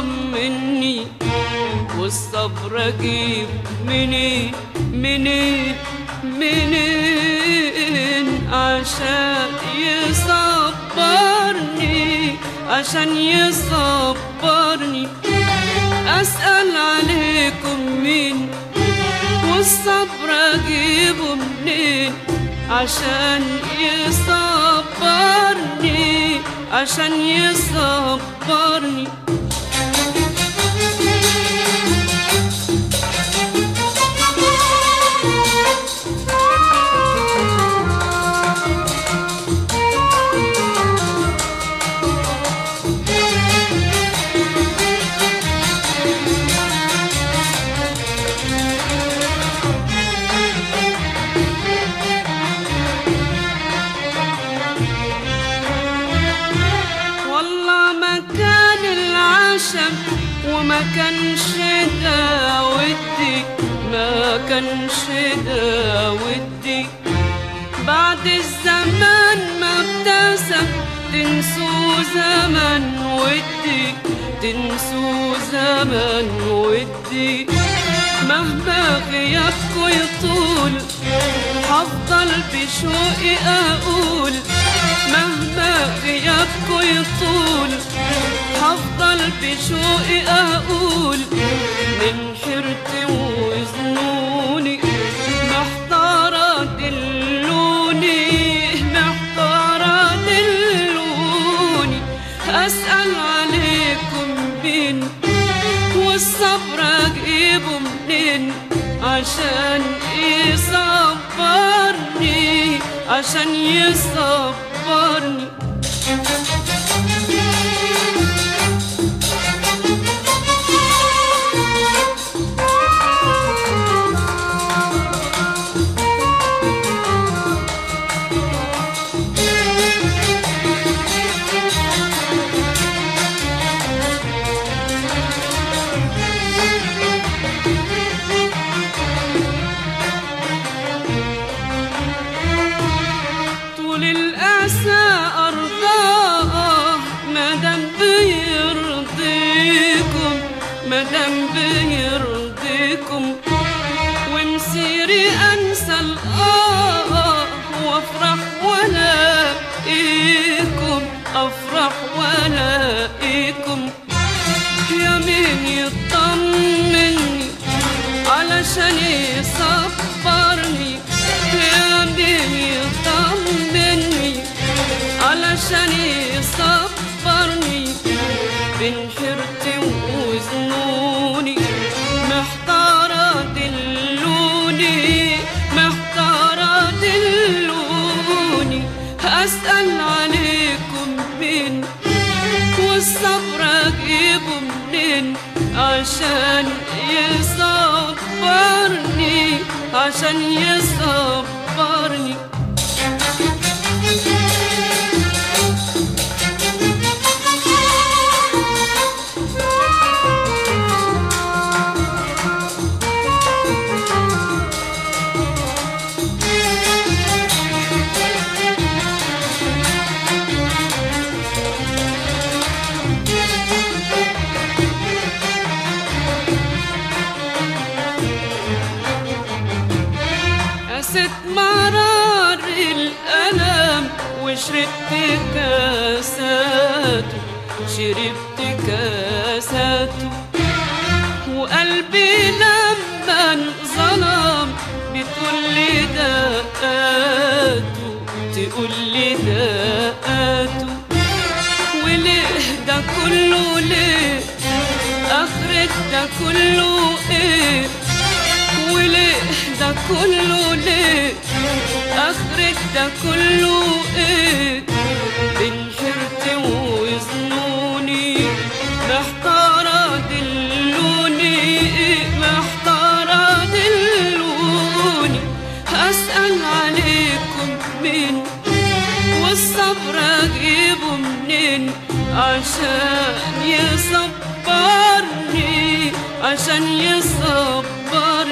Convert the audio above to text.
يطمني، والصبر اجيب منين منين منين عشان يصبرني، عشان يصبرني. أسأل عليكم مين، والصبر أجيبه منين عشان يصبرني، عشان يصبرني. وما كانش ده ودي، ما كانش ده ودي. بعد الزمان ما ابتسم تنسوا زمن ودي، تنسوا زمن ودي. مهما غيابكوا يطول هفضل بشوقي أقول، مهما غيابكوا يطول هفضل بشوقي أقول. من حيرتي وظنوني محتارة دلوني، محتارة دلوني. أسأل عليكم مين، والصبر أجيبه منين عشان يصبرني، عشان يصبرني. مدام بيرضيكم ومسيري انسى وافرح ولاقيكم، افرح ولاقيكم. يا مين يطمني علشان يصبرني، يا مين يطمني علشان يصبرني. بين حيرتي وظنوني محتارة دلوني، محتارة دلوني. أسأل عليكم مين، والصبر أجيبه منين عشان يصبرني، عشان يصبرني. قست مرار الألم وشربت كاساته، شربت كاساته. وقلبي لما انظلم بتقولي دقاته، تقولي دقاته. وليه ده كله ليه، آخرة ده كله ايه؟ وليه ده كله ليه، آخرة ده كله ايه؟ بين حيرتي وظنوني محتارة دلوني، محتارة دلوني. أسأل عليكم مين، والصبر أجيبه منين عشان يصبرني، عشان يصبرني.